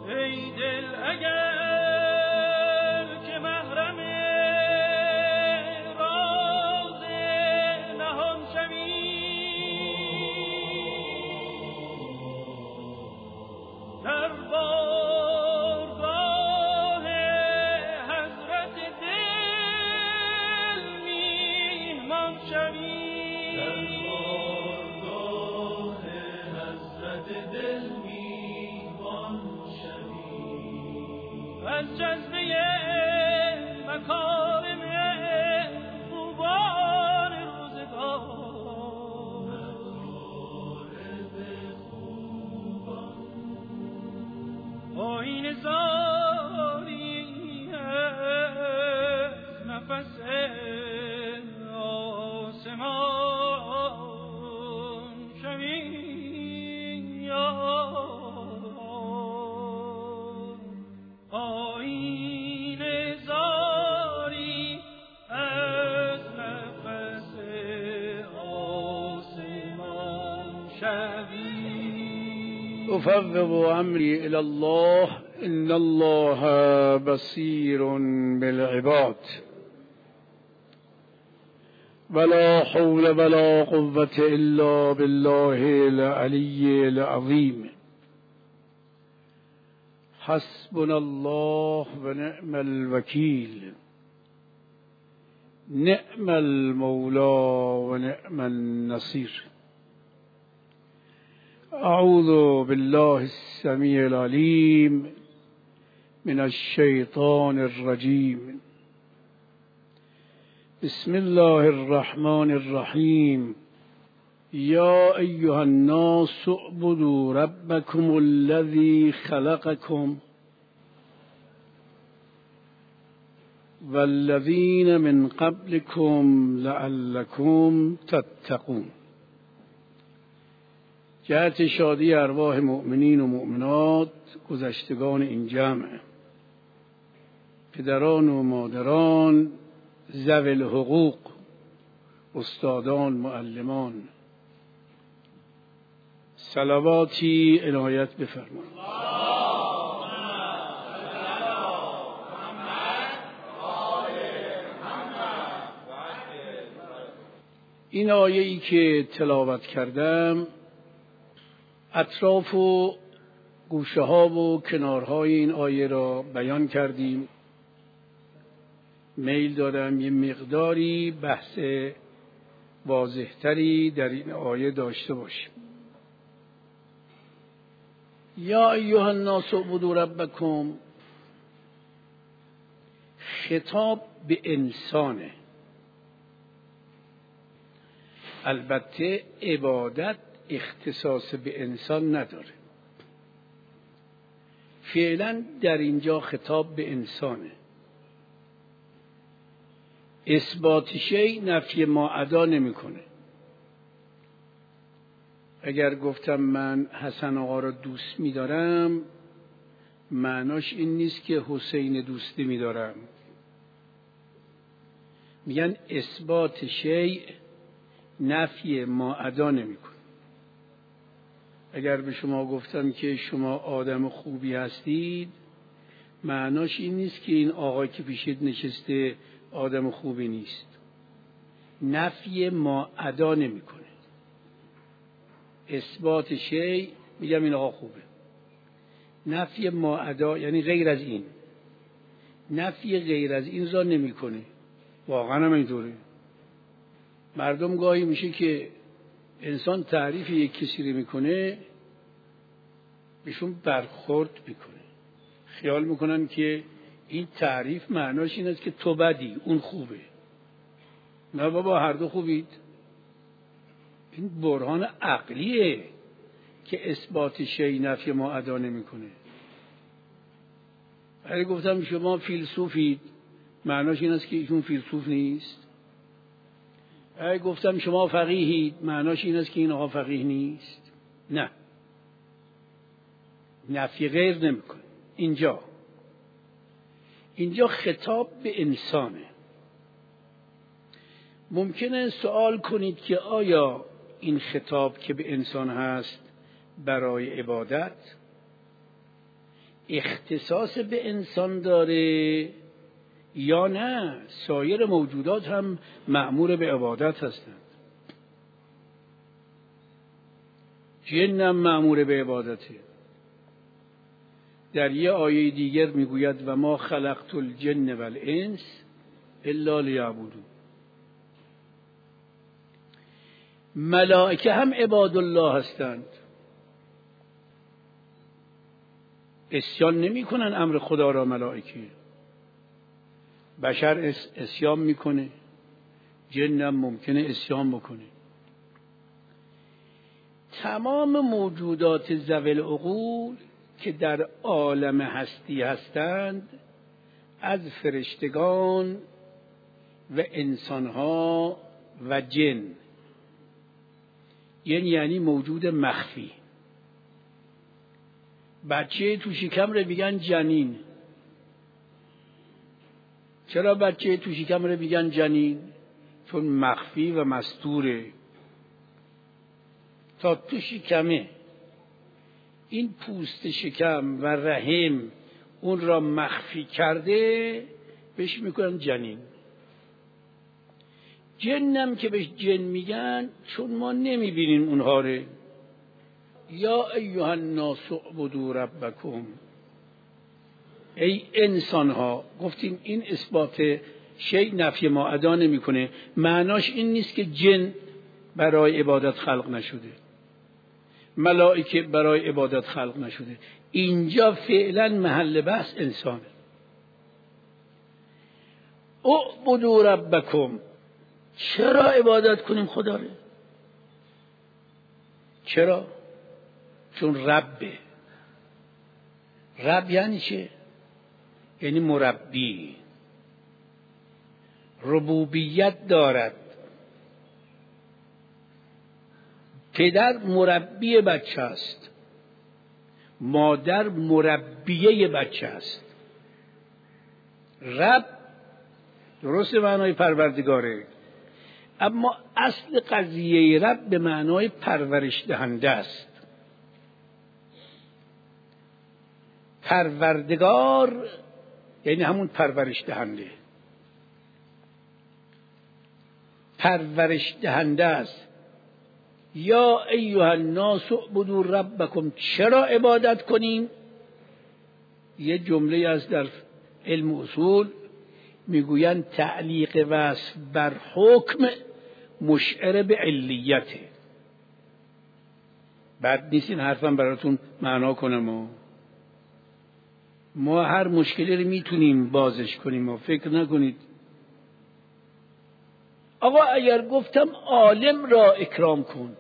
ای دل اگر که محرم راز نهان شوی، در بارگاه حضرت دل میهمان شوی، در بارگاه حضرت دل میهمان شوی، از جذبه مکارم خوبان روزگار، آیین زاری از نفس آسمان شوی، آیین زاری از نفس آسمان شوی. افوض امری الی الله ان الله بصیر بالعباد ولا حول ولا قوة الا بالله العلی العظیم. حسبنا الله و نعم الوکیل، نعم المولا و نعم النصیر. اعوذ بالله السمیع العلیم من الشیطان الرجیم. بسم الله الرحمن الرحیم. یا ایها الناس اعبدوا ربکم الذی خلقکم والذین من قبلکم لعلکم تتقون. جهت شادی ارواح مؤمنین و مؤمنات گذشتگان این جمع، پدران و مادران، ذوی الحقوق، استادان، معلمان، صلواتی عنایت بفرمایید. این آیه‌ای که تلاوت کردم اطراف و گوشه ها و کنارهای این آیه را بیان کردیم. میل دارم یه مقداری بحث واضحتری در این آیه داشته باشیم. یا ایها الناس اعبدوا ربکم، خطاب به انسانه. البته عبادت اختصاص به انسان نداره. فعلا در اینجا خطاب به انسانه. اثبات شیء نفی ما ادا نمیکنه. اگر گفتم من حسن آقا را دوست می‌دارم، معناش این نیست که حسین دوستی می‌دارم. میگن اثبات شیء نفی ما ادا نمیکنه. اگر به شما گفتم که شما آدم خوبی هستید، معناش این نیست که این آقای که پیشت نشسته آدم خوبی نیست. نفی ما ادا نمیکنه. اثبات شیء میگم این آقا خوبه. نفی ما ادا یعنی غیر از این. نفی غیر از این را نمیکنه. واقعا هم اینطوره. مردم گاهی میشه که انسان تعریف یک کسی رو میکنه، بهشون برخورد میکنه. خیال میکنن که این تعریف معناش این است که تو بدی، اون خوبه. نه بابا، هر دو خوبید. این برهان عقلیه که اثبات شیء نفی ما ادا نمیکنه. اگه گفتم شما فیلسوفید، معناش این است که ایشون فیلسوف نیست. اگه گفتم شما فقیهید، معناش این است که این آقا فقیه نیست. نه، نفی غیر نمیکنه. اینجا خطاب به انسانه. ممکنه سوال کنید که آیا این خطاب که به انسان هست برای عبادت؟ اختصاص به انسان داره یا نه سایر موجودات هم مأمور به عبادت هستند. جن هم مأمور به عبادته. در یه آیه دیگر میگوید و ما خلقت الجن والانس الا لیعبدون. ملائکه هم عباد الله هستند، عصیان نمی کنن امر خدا را. ملائکه بشر عصیان میکنه، جن هم ممکنه عصیان بکنه. تمام موجودات ذوی العقول که در عالم هستی هستند، از فرشتگان و انسانها و جن، یعنی موجود مخفی. بچه تو شکم رو میگن جنین. چرا بچه تو شکم رو میگن جنین؟ چون مخفی و مستوره. تا تو شکمه این پوست شکم و رحم اون را مخفی کرده، بهش میکنن جنین. جنم که بهش جن میگن چون ما نمیبینیم اونها رو. یا ایها الناس اعبدوا ربکم، ای انسان ها. گفتیم این اثبات شیء نفی ما ادا نمیکنه. معناش این نیست که جن برای عبادت خلق نشده، ملائکه برای عبادت خلق نشده. اینجا فعلا محل بحث انسانه. اعبدوا ربکم، چرا عبادت کنیم خدا رو؟ چرا؟ چون ربه. رب یعنی چه؟ یعنی مربی، ربوبیت دارد. پدر مربی بچه است، مادر مربیه بچه است. رب درست معنای پروردگاره، اما اصل قضیه رب به معنای پرورش دهنده است. پروردگار یعنی همون پرورش دهنده. پرورش دهنده است. یا ایها الناس اعبدوا ربکم، چرا عبادت کنیم؟ یه جمله از در علم اصول میگوین تعلیق وصف بر حکم مشعر به علیته. بد نیست این حرفم براتون معنا کنم. ما هر مشکلی رو میتونیم بازش کنیم و فکر نکنید. آقا اگر گفتم عالم را اکرام کن،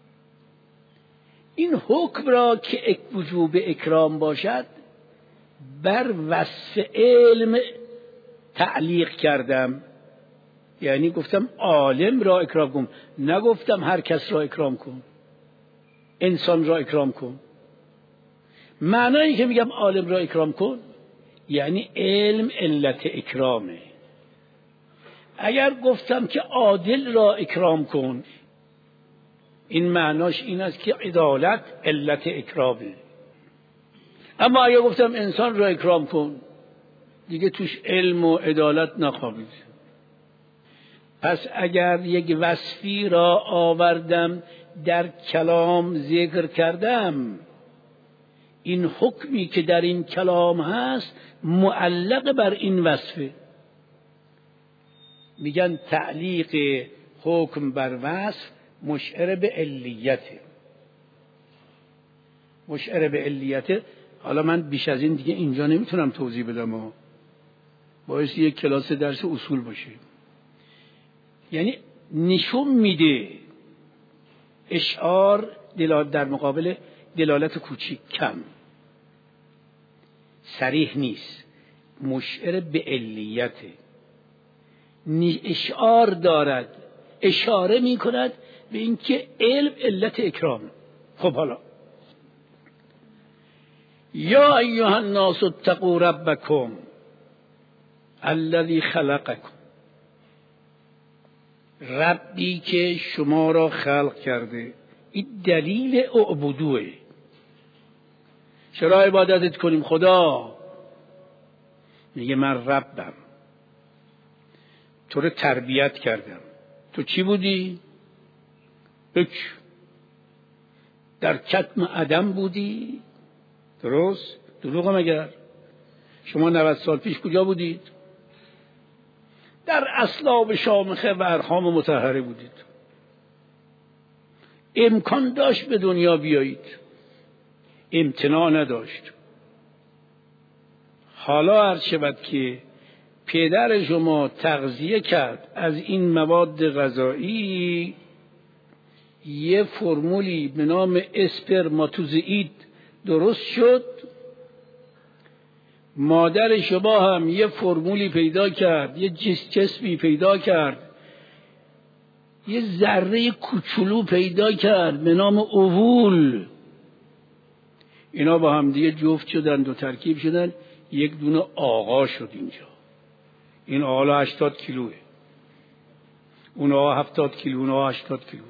این حکم را که وجوب اکرام باشد بر وصف علم تعلیق کردم. یعنی گفتم عالم را اکرام کن، نگفتم هر کس را اکرام کن، انسان را اکرام کن. معنایی که میگم عالم را اکرام کن یعنی علم علت اکرامه. اگر گفتم که عادل را اکرام کن، این معناش این است که عدالت علت اکرامه. اما اگر گفتم انسان را اکرام کن، دیگه توش علم و عدالت نخوابید. پس اگر یک وصفی را آوردم در کلام ذکر کردم، این حکمی که در این کلام هست معلق بر این وصفه. میگن تعلیق حکم بر وصف مشعر به علیته. مشعر به علیته. حالا من بیش از این دیگه اینجا نمیتونم توضیح بدم، باعث یک کلاس درس اصول باشه. یعنی نشون میده اشعار در مقابل دلالت کوچیک کم، صریح نیست، مشعر به علیته. اشعار دارد، اشاره می کند به اینکه علم علت اکرام. خب حالا یا ایها الناس اتقوا ربکم الذی خلقکم، ربی که شما را خلق کرده. این دلیل اعبدوه. چرا عبادتت کنیم؟ خدا میگه من ربم، تو رو تربیت کردم. تو چی بودی؟ در کتم عدم بودی. درست؟ دروغم اگر شما 90 سال پیش کجا بودید؟ در اصلاب شامخه و ارحام مطهره بودید. امکان داشت به دنیا بیایید، امتناع نداشت. حالا عرض شود که پدر شما تغذیه کرد از این مواد غذایی، یه فرمولی به نام اسپرماتوزئید درست شد. مادر شما هم یه فرمولی پیدا کرد، یه جسمی پیدا کرد، یه ذره کوچولو پیدا کرد به نام اوول. اینا با هم دیگه جفت شدن، دو ترکیب شدن، یک دونه آقا شد اینجا. این آقا 80 کیلوه، اون آقا 70 کیلو، اون آقا 80 کیلو.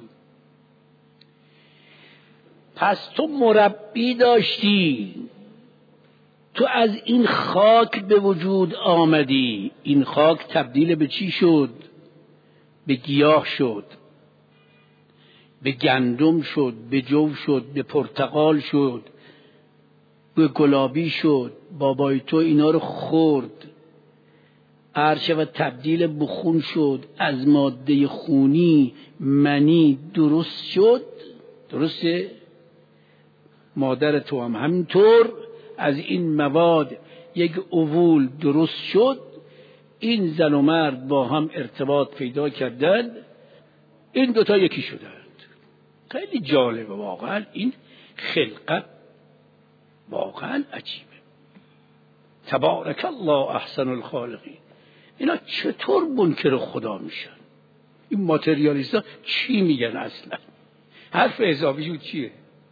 پس تو مربی داشتی، تو از این خاک به وجود آمدی. این خاک تبدیل به چی شد؟ به گیاه شد، به گندم شد، به جو شد، به پرتقال شد، به گلابی شد. بابای تو اینا رو خورد، عرشه و تبدیل به خون شد، از ماده خونی منی درست شد. درسته؟ مادر تو هم همینطور از این مواد یک اوول درست شد. این زن و مرد با هم ارتباط پیدا کردند، این دوتا یکی شدند. خیلی جالبه واقعا، این خلقت واقعا عجیبه. تبارک الله احسن الخالقین. اینا چطور منکر خدا میشن؟ این ماتریالیستا چی میگن اصلا؟ حرف اضافیشون چیه؟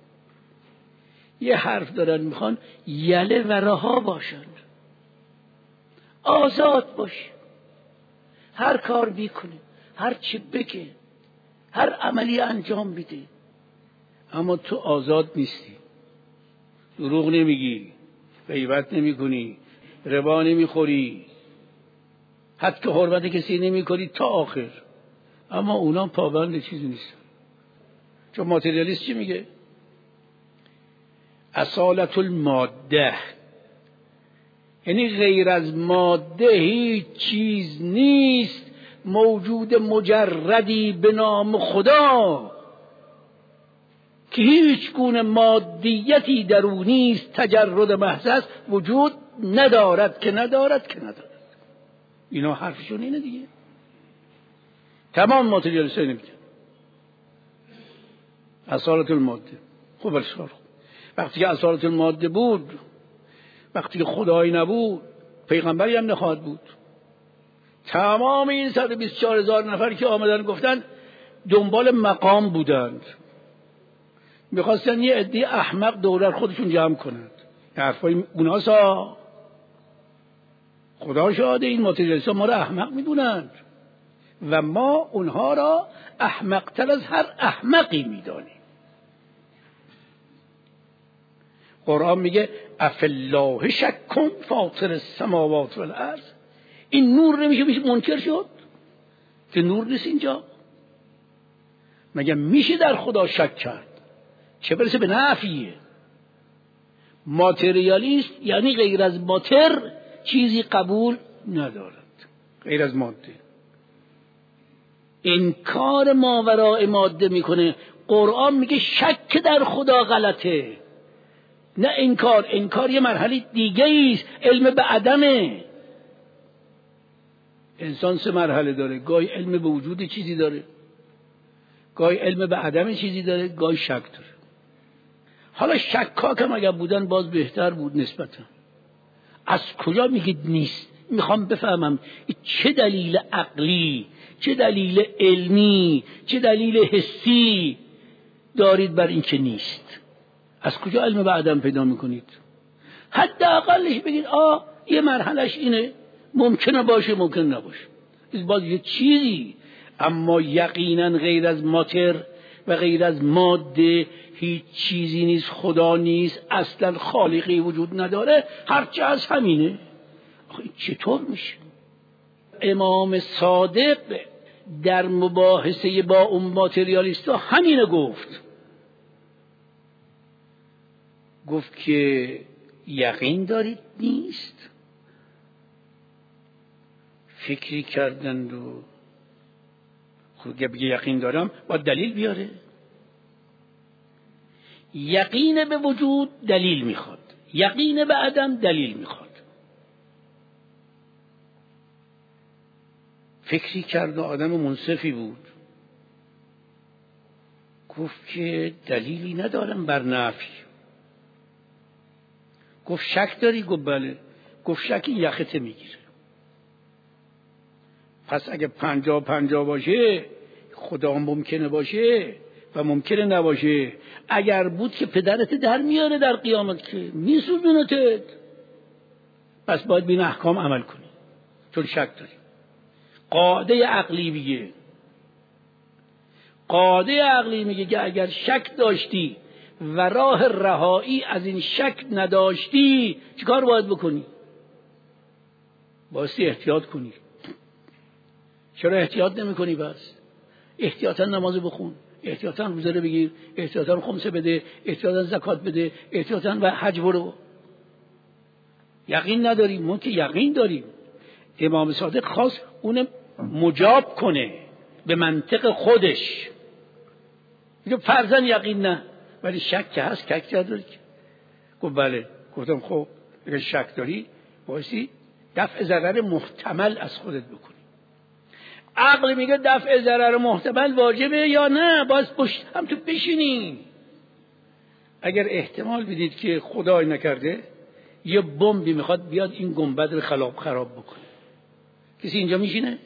یه حرف دارن، میخوان یله و رها باشن، آزاد باشه، هر کار میکنه، هر چی بگه، هر عملی انجام میده. اما تو آزاد نیستی، دروغ نمیگی، غیبت نمیکنی، ربا نمیخوری، حتی حرمت کسی نمیکنی تا آخر. اما اونا پابند چیزی نیستن. چون ماتریالیست چی میگه؟ اصالت الماده، یعنی غیر از ماده هیچ چیز نیست موجود مجردی به نام خدا که هیچ گونه مادیتی در او نیست، تجرد محض است، وجود ندارد که ندارد که ندارد. اینا حرفشون اینه دیگه. تمام ماتریالیست ها نمیگن اصالت الماده. خب بسیار خوب. وقتی که اصالت الماده بود، وقتی که خدایی نبود، پیغمبری هم نخواهد بود. تمام این 124,000 نفر که آمدن گفتن دنبال مقام بودند، میخواستن یه عده احمق دور خودشون جمع کنند. حرفای اوناسا خدا شاهده، این ماتریالیست‌ها ما را احمق میدونند و ما اونها را احمق‌تر از هر احمقی میدانیم. قرآن میگه افالله شک فاطر السماوات والارض. این نور نمیشه منکر شد که نور نیست اینجا؟ مگه میشه در خدا شک کرد؟ چه برسه به نفیه. ماتریالیست یعنی غیر از ماتر چیزی قبول ندارد، غیر از ماده. انکار ماوراء ماده میکنه. قرآن میگه شک در خدا غلطه، نه انکار. انکار یه مرحله دیگه ایست، علم به عدمه. انسان 3 مرحله داره، گاهی علم به وجود چیزی داره، گاهی علم به عدم چیزی داره، گاهی شک داره. حالا شکاک هم اگر بودن باز بهتر بود نسبتا. از کجا میگید نیست؟ میخوام بفهمم چه دلیل عقلی، چه دلیل علمی، چه دلیل حسی دارید بر این که نیست؟ از کجا علم به عدم پیدا میکنید؟ حداقلش بگید یه مرحلهش اینه، ممکنه باشه ممکن نباشه، این باز یه چیزی. اما یقینا غیر از ماتر، و غیر از ماده هیچ چیزی نیست، خدا نیست، اصلا خالقی وجود نداره، هرچه از همینه. آخه چطور میشه؟ امام صادق در مباحثه با اون ماتریالیستا همینه گفت که یقین دارید نیست؟ فکری کردند و خود بگه یقین دارم با دلیل بیاره. یقین به وجود دلیل میخواد، یقین به عدم دلیل میخواد. فکری کرد و آدم منصفی بود، گفت که دلیلی ندارم بر نفی. گفت شک داری؟ گفت بله. گفت شک یخت میگیره. پس اگه 50-50 باشه خدا ممکنه باشه و ممکنه نباشه. اگر بود که پدرت در میاره در قیامت که میسوزونتت، پس باید بین احکام عمل کنی چون شک داری. قاعده عقلی میگه که اگر شک داشتی و راه رهایی از این شک نداشتی چیکار باید بکنی؟ بایستی احتیاط کنی. چرا احتیاط نمی کنی؟ بس احتیاطاً نماز بخون، احتیاطاً روزه رو بگیر، احتیاطاً خمسه بده، احتیاطاً زکات بده، احتیاطاً و حج برو. یقین نداریم. ما که یقین داریم. امام صادق خواست اون مجاب کنه به منطق خودش. میگه فرضاً یقین نه ولی شک که هست. شک داری؟ گفت بله. گفتم خب اگه شک داری بایستی دفع ضرر محتمل از خودت بکنی. عقل میگه دفع ضرر محتمل واجبه یا نه، باز پشت هم تو بشینی. اگر احتمال بدید که خدای نکرده یه بمبی میخواد بیاد این گنبد رو خراب بکنه، کسی اینجا میشینه؟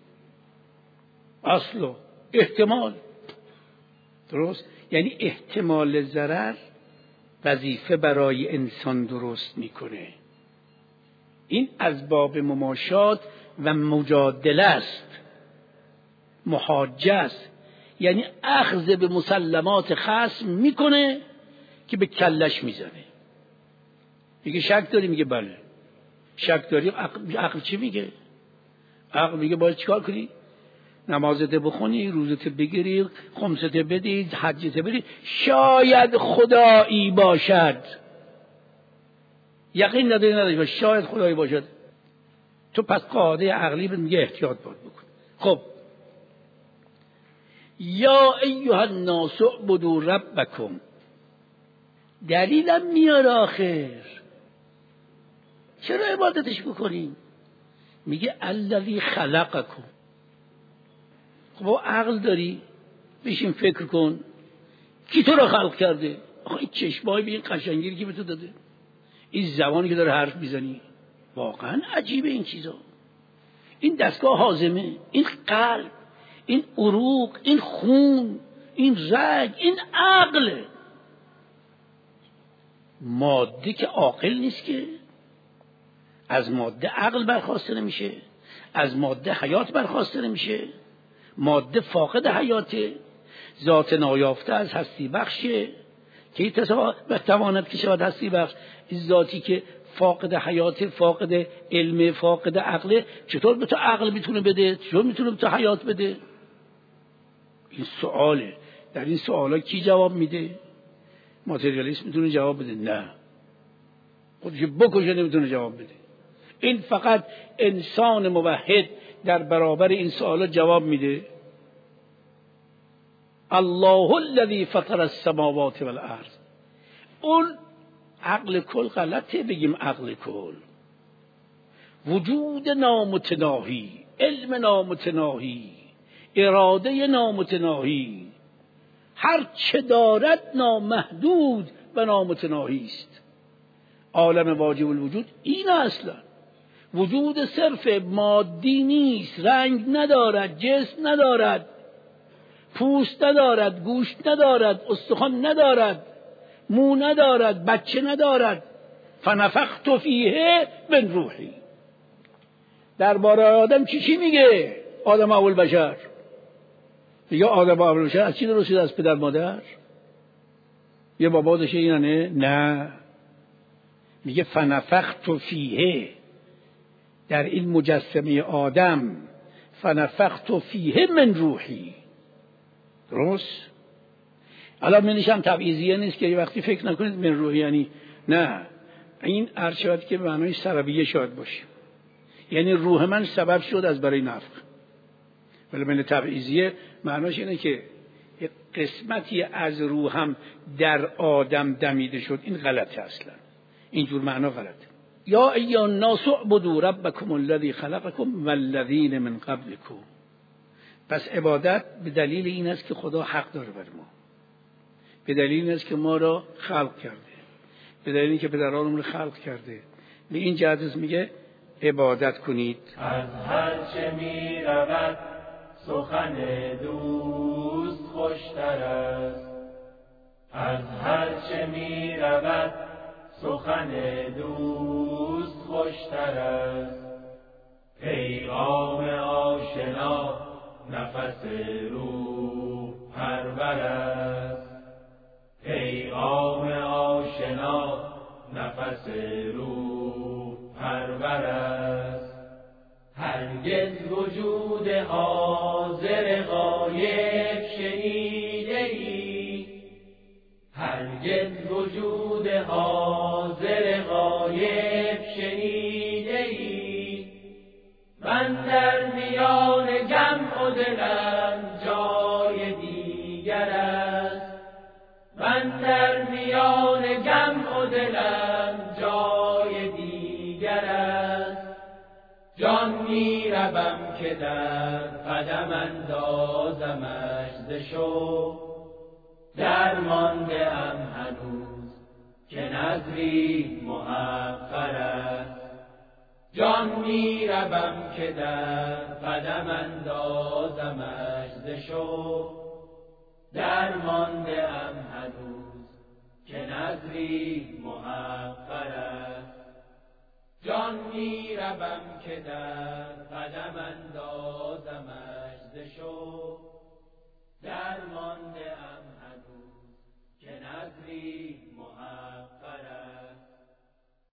اصلا احتمال. درست؟ یعنی احتمال ضرر وظیفه برای انسان درست میکنه. این از باب مماشات و مجادله است، محاجه است. یعنی اخذ به مسلمات خصم میکنه که به کلش میزنه. میگه شک داری؟ میگه بله. شک داری؟ عقل چی میگه؟ عقل میگه باید چیکار کنی؟ نمازت بخونی، روزت بگیری، خمست بدی، حجت بدی، شاید خدایی باشد. یقین نداری شاید خدایی باشد. تو پس قاعده عقلی میگه احتیاط باید بکن. خب یا ایها الناس اعبدوا ربکم، دلیلم میاره آخر چرا عبادتش بکنیم؟ میگه الذی خلقکم. خب عقل داری؟ بشین فکر کن کی تو رو خلق کرده؟ آخه این چشمای به این قشنگی که به تو داده، این زبانی که داره حرف میزنی، واقعا عجیبه این چیزا. این دستگاه هاضمه، این قلب، این عروق، این خون، این رگ، این عقل. ماده که عاقل نیست که. از ماده عقل برخواسته نمیشه، از ماده حیات برخواسته نمیشه. ماده فاقد حیاته، ذات نایافته از هستی بخشه که این تواند که شود هستی بخش. این ذاتی که فاقد حیات، فاقد علم، فاقد عقل، چطور به تو عقل میتونه بده؟ چطور میتونه به تو حیات بده؟ این سواله. در این سوالا کی جواب میده؟ ماتریالیست میتونه جواب بده؟ نه، خودش بکشه نمیتونه جواب بده. این فقط انسان موحد در برابر این سوالا جواب میده. الله الذی فطر السماوات والارض. اون عقل کل غلطه بگیم عقل کل. وجود نامتناهی، علم نامتناهی، اراده نامتناهی، هر چه دارد نامحدود و نامتناهی است. عالم واجب الوجود این اصلا وجود صرف مادی نیست، رنگ ندارد، جسم ندارد، پوست ندارد، گوشت ندارد، استخوان ندارد، مو ندارد، بچه ندارد. فنفخت فیه من روحی. درباره آدم چی میگه؟ آدم اول بشر میگه آدم و ابوالبشر از چی درستید؟ از پدر مادر؟ یه بابا داشته اینا نه. میگه فنفخت فیه، در این مجسمه آدم فنفخت فیه من روحی. درست؟ الان منش هم تبعیضیه نیست که یه وقتی فکر نکنید من روحی یعنی نه، این ارشاد که به معنای سببیه شاید باشه، یعنی روح من سبب شد از برای نفخ. ولی من تبعیضیه معناش اینه که یک قسمتی از روحم در آدم دمیده شد. این غلطه، اصلا اینجور معنا غلطه. یا ایها الناس اعبدوا ربکم الذی خلقکم والذین من قبلکم. پس عبادت به دلیل این است که خدا حق داره بر ما، به دلیل این است که ما را خلق کرده، به دلیل این که پدرانمون رو خلق کرده. به این جهت میگه عبادت کنید. از هر چه می رود سخن دوست خوشتر است، از هر چه می رود سخن دوست خوشتر است. پیغام آشنا نفس روح پرور است، پیغام آشنا نفس روح پرور است. هرگز وجود حاضر غایب شنیده ای، هرگز وجود حاضر غایب شنیده ای. من در میان جمع و دلم جای دیگر است، من در میان جمع و دلم جای دیگر است. جان می روم که در قدم اندازمش ز شوق، درمانده ام هنوز که نظری محقر است. جان می روم که در قدم اندازمش ز شوق، درمانده ام هنوز که نظری محقر است. جان می روم که در قدم اندازمش ز شوق،